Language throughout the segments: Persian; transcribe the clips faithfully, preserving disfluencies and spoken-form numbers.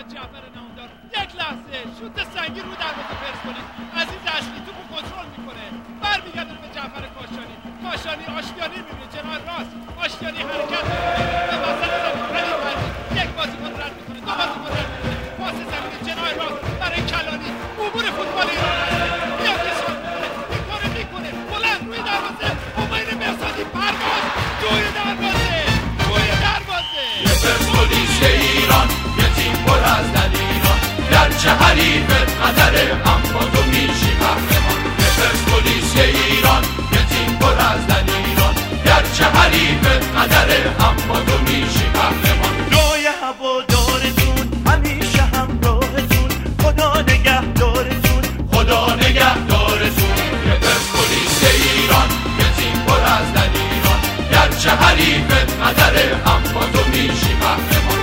جعفر نامدار یک لحظه شوت سنگین رو دروازه پرسپولیس. عزیز اصلی توپو کنترل میکنه، برمیگردونه به جعفر کاشانی. کاشانی آشتیانی میبینه جناح راست، آشتیانی حرکت میکنه به وسط زمین. علی فرزی یک بازیکن رد میکنه، دو بازیکن رد میکنه، پاس زمین جناح راست برای کلانی. عبور فوتبال ایران است. میاد که شات میکنه، این کارو میکنه بلند روی دروازه. امید مرزادی پرواز توی دروازه، توی دروازه. یه پرسپولیس ایران، یه تیم پر از دلیران، گرچه حریفت قدره اما تو میشی قهرمان. یه پرسپولیس ایران، یه تیم پر از دلیران، گرچه حریفت قدره اما تو میشی قهرمان. روی هوادارتون همیشه همراهتون، خدا نگهدارتون، خدا نگهدارتون. یه پرسپولیس ایران، یه تیم پر از دلیران، گرچه حریفت قدره اما تو میشی قهرمان.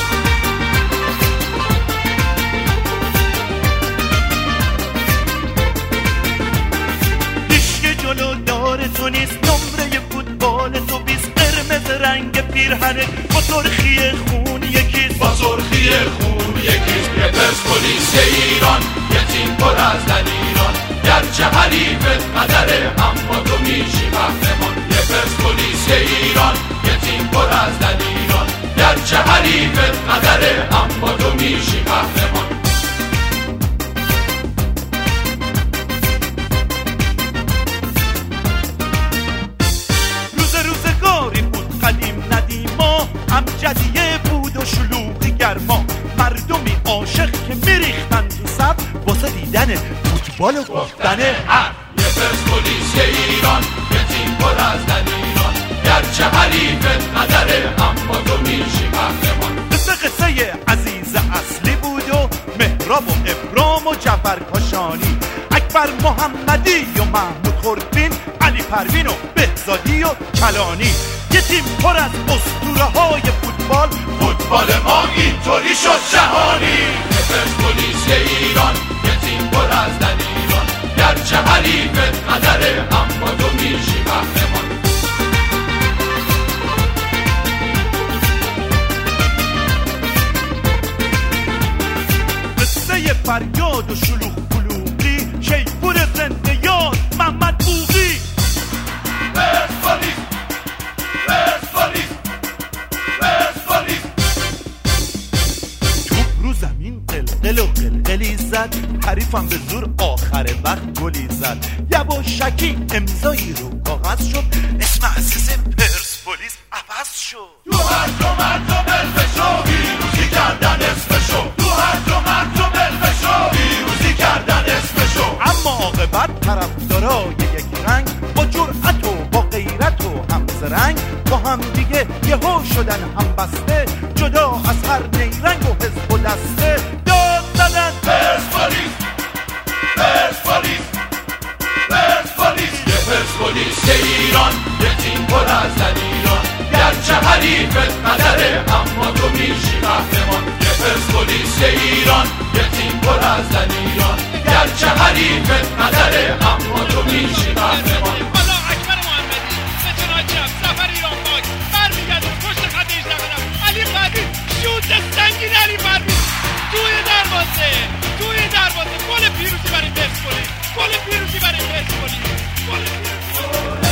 هیچ جلو دار تو نیست، نمره فوتبال تو بیست، قرمز رنگ پیرهنه با سرخی خون یکیست، با سرخی خون یکیست. یه پرسپولیس ایران، یه تیم پر از دلیران، گرچه حریفت قدره اما تو میشی قهرمان. یه پرسپولیس ایران، یه تیم پر از دلیران، گرچه حریفت قدره اما تو میشی قهرمان. روز روزگاری بود قدیم ندیما، امجدیه بود و شلوغی گرما، مردمی عاشق که میریختن تو صف واسه دیدن فوتبال و گفتن حرف. یه پرسپولیس ایران، یه تیم پر از دلیران، گرچه حریفت قدره اما تو میشی قهرمان. مثل قصه عزیز اصلی بود و مهراب و ابرام و جعفر کاشانی، اکبر محمدی و محمود خوربین، علی پروین و بهزادی و کلانی. یه تیم پر از اسطوره های فوتبال، فوتبال ما اینطوری شد جهانی. یه پرسپولیس ایران، یه تیم پر از دلیران، گرچه حریفت قدره اما تو میشی قهرمان. قصه فریاد و شلوغ بلوغی، شیپور زنده یاد محمد بوغی. پرسپولیس، پرسپولیس، پرسپولیس. توپ رو زمین قلقل و قلقلی زد، حریفم به زور آخر وقت گلی زد. یواشکی امضایی رو کاغذ شد، اسم عزیز پرسپولیس عوض شد. تو هر دو مرد بلفشو، پیروزی کردن اسمشو. تو هر دو مرد بلفشو، پیروزی کردن اسمشو. اما عاقبت طرفدارای یک رنگ، با جرأت و با غیرت و همزرنگ، با هم دیگه یهو شدن هم بسته، جدا از هر نیرنگ و حزب و دسته. داد زدن پرسپولیس، پرسپولیس، پرسپولیس. یه پرسپولیس ایران، یه تیم پر از دلیران، گرچه حریفت قدره اما تو میشی قهرمان. یه پرسپولیس ایران، یه تیم پر از دلیران، گرچه حریفت قدره اما تو میشی قهرمان. حالا اکبر محمدی به جناح چپ، ظفر ایران پاک برمیگرده پشت خط هجده قدم. علی پروین شوت سنگین، علی پروین توی دروازه، توی دروازه. گل پیروزی برای پرسپولیس، گل پیروزی برای پرسپولیس، گل پیروزی.